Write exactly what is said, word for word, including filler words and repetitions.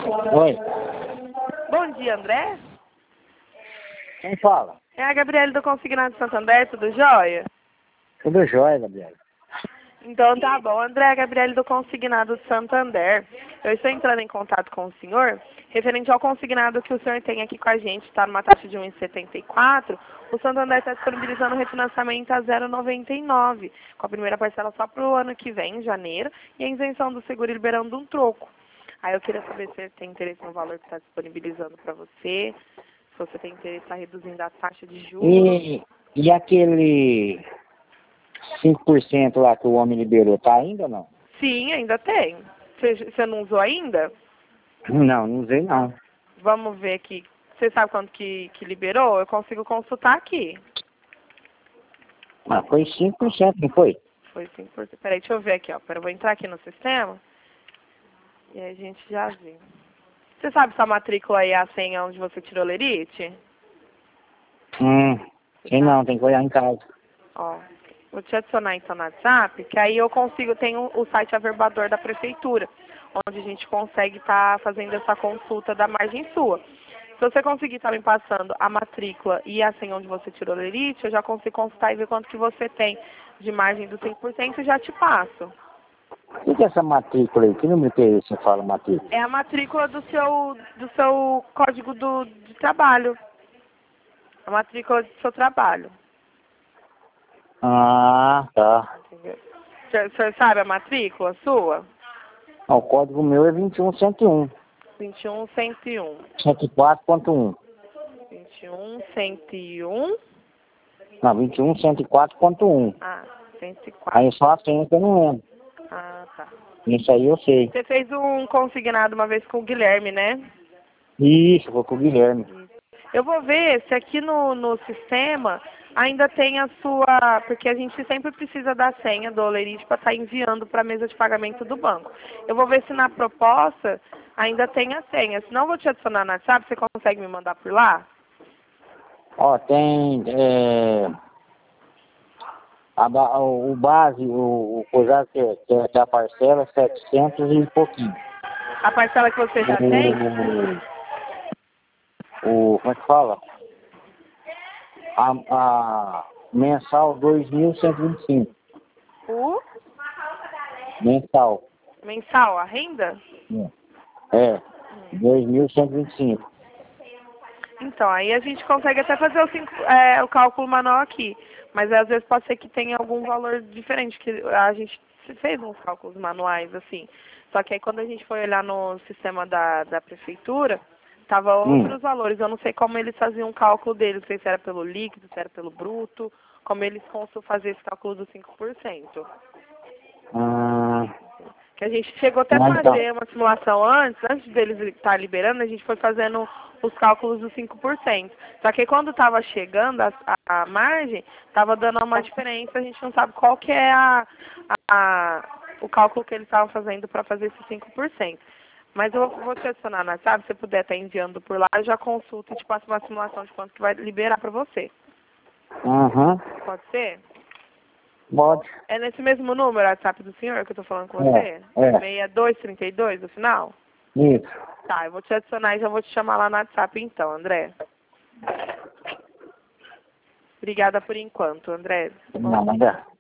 Oi. Bom dia, André. Quem fala? É a Gabriele do Consignado Santander, tudo jóia? Tudo jóia, Gabriel. Então tá bom, André, a Gabriele do Consignado Santander. Eu estou entrando em contato com o senhor, referente ao consignado que o senhor tem aqui com a gente, está numa taxa de um vírgula setenta e quatro. O Santander está disponibilizando o refinanciamento a zero vírgula noventa e nove, com a primeira parcela só para o ano que vem, em janeiro, e a isenção do seguro liberando um troco. Aí eu queria saber se você tem interesse no valor que está disponibilizando para você, se você tem interesse em reduzindo a taxa de juros. E, e aquele cinco por cento lá que o homem liberou, tá ainda ou não? Sim, ainda tem. Você, você não usou ainda? Não, não usei não. Vamos ver aqui. Você sabe quanto que, que liberou? Eu consigo consultar aqui. Mas foi cinco por cento, não foi? Foi cinco por cento. Peraí, deixa eu ver aqui, ó. Pera, eu vou entrar aqui no sistema. E aí a gente já vê. Você sabe se a matrícula aí é a senha onde você tirou lerite? Hum, sei não, tem que olhar em casa. Ó, vou te adicionar então no WhatsApp, que aí eu consigo, tem o, o site averbador da prefeitura, onde a gente consegue estar fazendo essa consulta da margem sua. Se você conseguir estar me passando a matrícula e a senha onde você tirou o lerite, eu já consigo consultar e ver quanto que você tem de margem do cinco por cento e já te passo. O que, que é essa matrícula aí? Que número que é esse que fala matrícula? É a matrícula do seu, do seu código do, de trabalho. A matrícula do seu trabalho. Ah, tá. Entendeu? O senhor sabe a matrícula sua? Ah, o código meu é vinte e um cento e um. vinte e um, cento e um. cento e quatro ponto um. vinte e um, cento e um. Não, vinte e um, cento e quatro ponto um. Ah, cento e quatro. Aí só a senha que eu não lembro. Ah, tá. Isso aí eu sei. Você fez um consignado uma vez com o Guilherme, né? Isso, vou com o Guilherme. Eu vou ver se aqui no, no sistema ainda tem a sua... Porque a gente sempre precisa da senha do Olerite para estar enviando para a mesa de pagamento do banco. Eu vou ver se na proposta ainda tem a senha. Se não, eu vou te adicionar no WhatsApp. Você consegue me mandar por lá? Ó, tem... É, a, ba- o, o base, o, o coisa que, é- que, é- que é a parcela é setecentos e pouquinho. A parcela que você já tem? O, o... Como é que fala? A, a mensal dois mil cento e vinte e cinco. O Mensal. mensal, a renda? É, dois mil cento e vinte e cinco. Então, aí a gente consegue até fazer o, cinco, é, o cálculo manual aqui. Mas às vezes pode ser que tenha algum valor diferente, que a gente fez uns cálculos manuais, assim. Só que aí quando a gente foi olhar no sistema da, da prefeitura, tava outros Hum. valores. Eu não sei como eles faziam o cálculo deles, não sei se era pelo líquido, se era pelo bruto, como eles conseguiam fazer esse cálculo dos cinco por cento. Ah, Que a gente chegou até a ah, então. fazer uma simulação antes, antes deles estar liberando, a gente foi fazendo os cálculos dos cinco por cento. Só que quando estava chegando a, a, a margem, estava dando uma diferença, a gente não sabe qual que é a, a, o cálculo que eles estavam fazendo para fazer esses cinco por cento. Mas eu vou te adicionar no WhatsApp, se você puder estar enviando por lá, eu já consulto e te passo uma simulação de quanto que vai liberar para você. Uhum. Pode ser? Pode. É nesse mesmo número, o WhatsApp do senhor, que eu estou falando com você? É, é. seis dois três dois no final? Isso. Tá, eu vou te adicionar e já vou te chamar lá no WhatsApp então, André. Obrigada por enquanto, André. Não, nada.